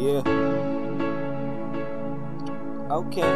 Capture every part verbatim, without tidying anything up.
Yeah. Okay.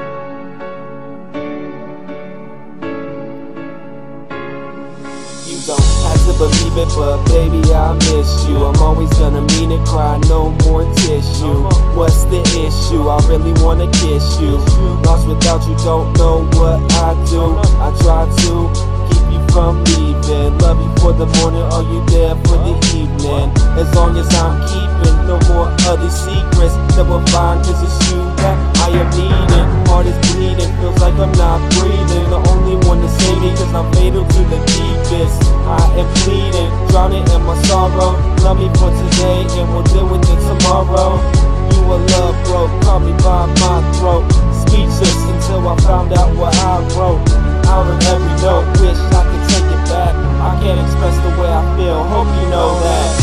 You don't have to believe it, but baby, I miss you. I'm always gonna mean it, cry, no more tissue. What's the issue? I really wanna kiss you. Lost without you, don't know what I do. I try to keep you from leaving. Love you for the morning, are you there for the evening? As long as I'm keeping no more other secrets that will find, cause it's you that I am needing. Heart is bleeding, feels like I'm not breathing. The only one to save me, cause I'm fatal to the deepest. I am bleeding, drowning in my sorrow. Love me for today and we'll deal with it tomorrow. You a love broke, call me by my throat. Speechless until I found out what I wrote. Out of every note, wish I could take it back. I can't express the way I feel, hope you know that.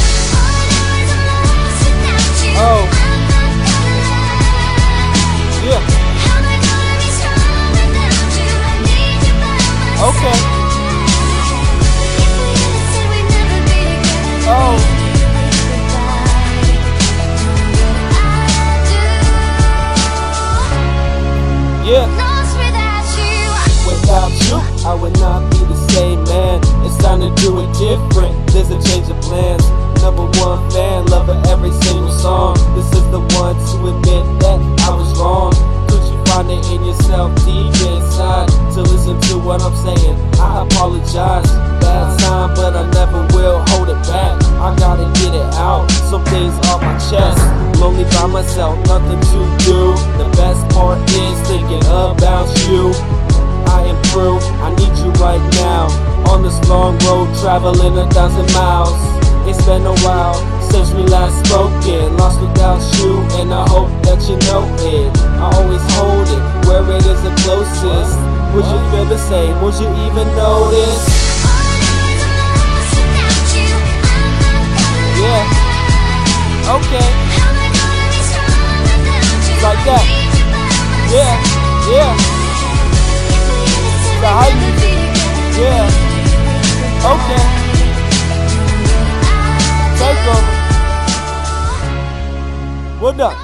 Oh, yeah. Okay. Oh. Yeah. Without you, I would not be the same man. It's time to do it different. There's a change of plans. Number one fan, lover every single song. This is the one to admit that I was wrong. Could you find it in yourself deep inside to listen to what I'm saying? I apologize. Bad time, but I never will hold it back. I gotta get it out. Some things off my chest. Lonely by myself, nothing to do. The best part is thinking about you. I am through, I need you right now. On this long road, traveling a thousand miles. It's been a while since we last spoken. Lost without you, and I hope that you know it. I always hold it where it is the closest. Would you feel the same? Would you even notice? Yeah. Okay. Like that. Yeah. Yeah. The hype music. Yeah. Okay. Take over. We're done.